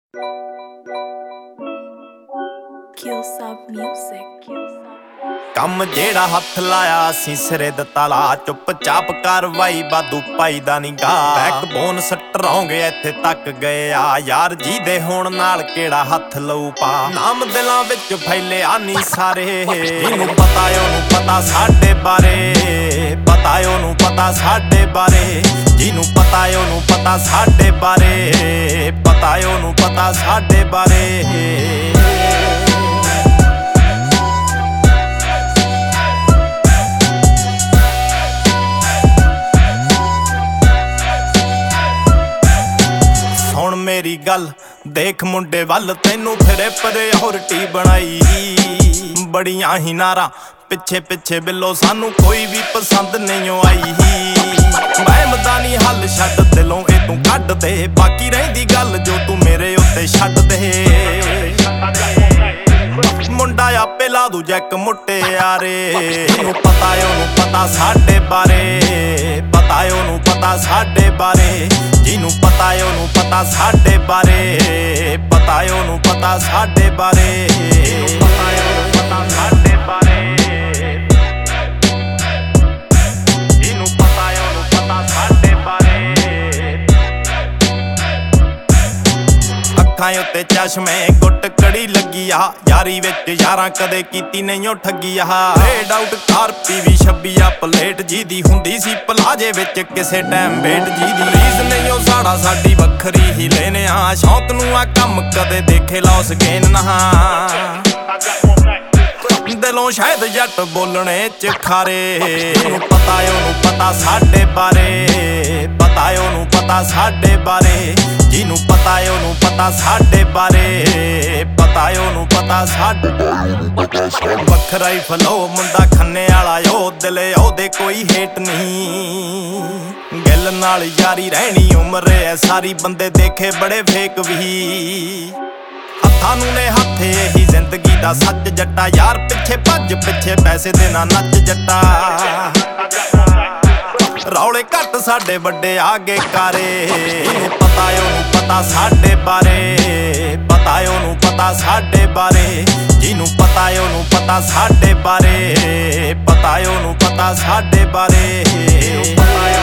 ਕੰਮ ਜਿਹੜਾ ਹੱਥ ਲਾਇਆ ਅਸੀਂ ਸਿਰੇ ਦਿੱਤਾ ਲਾ, ਚੁੱਪ ਚਾਪ ਕਾਰਵਾਈ ਬਾਦੂ ਪਾਈ ਦਾ ਨੀ ਗਾ। ਬੈਕਬੋਨ ਸਟਰੋਂਗ ਇੱਥੇ ਤੱਕ ਗਏ ਆ, ਯਾਰ ਜੀ ਦੇ ਹੋਣ ਨਾਲ ਕਿਹੜਾ ਹੱਥ ਲਊ ਪਾ। ਨਾਮ ਦਿਲਾਂ ਵਿੱਚ ਫੈਲਿਆ ਨੀ ਸਾਰੇ, ਜਿਹਨੂੰ ਪਤਾ ਉਹਨੂੰ ਪਤਾ ਸਾਡੇ ਬਾਰੇ, ਪਤਾ ਉਹਨੂੰ ਪਤਾ ਸਾਡੇ ਬਾਰੇ, ਜਿਹਨੂੰ ਪਤਾ ਉਹਨੂੰ ਪਤਾ ਸਾਡੇ ਬਾਰੇ, ਪਤਾ ਉਹਨੂੰ ਪਤਾ ਸਾਡੇ ਬਾਰੇ। ਹੁਣ ਮੇਰੀ ਗੱਲ ਦੇਖ ਮੁੰਡੇ ਵੱਲ, ਤੈਨੂੰ ਫਿਰੇ ਪ੍ਰਾਇਓਰਟੀ ਬਣਾਈ। ਬੜੀਆਂ ਹੀ ਨਾਰਾਂ ਪਿੱਛੇ ਪਿੱਛੇ ਬਿੱਲੋ, ਸਾਨੂੰ ਕੋਈ ਵੀ ਪਸੰਦ ਨਹੀਂ ਆਈ। ਵਹਿਮਦਾ ਨੀ ਹੱਲ ਛੱਡ ਦਿਲੋਂ ਇਹ ਤੂੰ ਕੱਢ ਦੇ, ਬਾਕੀ ਰਹਿੰਦੀ ਗੱਲ ਜੋ ਤੂੰ ਮੇਰੇ ਉੱਤੇ ਛੱਡ ਦੇ। ਮੁੰਡਾ ਆਪੇ ਲਾ ਦੂ ਜੈਕ ਮੁਟਿਆਰੇ, ਇਹਨੂੰ ਪਤਾ ਉਹਨੂੰ ਪਤਾ ਸਾਡੇ ਬਾਰੇ, ਪਤਾ ਉਹਨੂੰ ਪਤਾ ਸਾਡੇ ਬਾਰੇ, ਜਿਹਨੂੰ ਪਤਾ ਉਹਨੂੰ ਪਤਾ ਸਾਡੇ ਬਾਰੇ, ਪਤਾ ਉਹਨੂੰ ਪਤਾ ਸਾਡੇ ਬਾਰੇ, ਪਤਾ ਉਹਨੂੰ ਪਤਾ ਸਾਡੇ ਬਾਰੇ, ਜਿਹਨੂੰ ਪਤਾ ਉਹਨੂੰ ਪਤਾ ਸਾਡੇ ਬਾਰੇ। ਅੱਖਾਂ ਉੱਤੇ ਚਸ਼ਮੇ ਗੁੱਟ ਕੜੀ ਲੱਗੀ ਆ, ਯਾਰੀ ਵਿੱਚ ਯਾਰਾਂ ਕਦੇ ਕੀਤੀ ਨਹੀਂ ਉਹ ਠੱਗੀ ਆ। ਰੇਡ ਆਊਟ ਕਾਰ ਪੀਵੀ 26 ਆ ਪਲੇਟ ਜੀ ਦੀ ਹੁੰਦੀ ਸੀ ਪਲਾਜੇ ਵਿੱਚ ਕਿਸੇ ਟਾਈਮ ਵੇਟ ਜੀ ਦੀ। ਰੀਜ਼ ਨਹੀਂ ਉਹ ਸਾੜਾ ਸਾਡੀ ਵੱਖਰੀ ਹੀ ਲੈਨੇ ਆ, ਸ਼ੌਕ ਨੂੰ ਆ ਕੰਮ ਕਦੇ ਦੇਖੇ ਲੌਸ ਗੇਨ ਨਾ। ਦਿਲੋਂ ਸ਼ਾਇਦ ਜੱਟ ਬੋਲਣੇ ਚ ਖਾਰੇ, ਇਹਨੂੰ ਪਤਾ ਉਹਨੂੰ ਪਤਾ ਸਾਡੇ ਬਾਰੇ, ਪਤਾ ਉਹਨੂੰ ਪਤਾ ਸਾਡੇ ਬਾਰੇ, ਜਿਹਨੂੰ ਪਤਾ ਉਹਨੂੰ ਪਤਾ ਸਾਡੇ ਬਾਰੇ, ਪਤਾ ਉਹਨੂੰ ਪਤਾ ਸਾਡੇ ਬਾਰੇ। ਵੱਖਰਾ ਹੀ ਫਲੋ ਮੁੰਡਾ ਖੰਨੇ ਵਾਲਾ, ਉਹ ਦਿਲੇ ਉਹਦੇ ਕੋਈ ਹੇਟ ਨਹੀਂ। ਗਿੱਲ ਨਾਲ ਯਾਰੀ ਰਹਿਣੀ ਉਮਰ ਐ ਸਾਰੀ, ਬੰਦੇ ਦੇਖੇ ਬੜੇ ਫੇਕ ਵੀ। ਹੱਥਾਂ ਨੂੰ ਨੇ ਹੱਥ ਇਹੀ ਜ਼ਿੰਦਗੀ ਦਾ ਸੱਚ ਜੱਟਾ, ਯਾਰ ਪਿੱਛੇ ਭੱਜ ਪਿੱਛੇ ਪੈਸੇ ਦੇ ਨਾ ਨੱਚ ਜੱਟਾ। ਰੌਲੇ ਘੱਟ ਸਾਡੇ ਵੱਡੇ ਆਗੇ ਕਾਰੇ, ਇਹਨੂੰ ਪਤਾ ਉਹਨੂੰ ਪਤਾ ਸਾਡੇ ਬਾਰੇ, ਪਤਾ ਉਹਨੂੰ ਪਤਾ ਸਾਡੇ ਬਾਰੇ, ਜਿਹਨੂੰ ਪਤਾ ਉਹਨੂੰ ਪਤਾ ਸਾਡੇ ਬਾਰੇ, ਪਤਾ ਉਹਨੂੰ ਪਤਾ ਸਾਡੇ ਬਾਰੇ।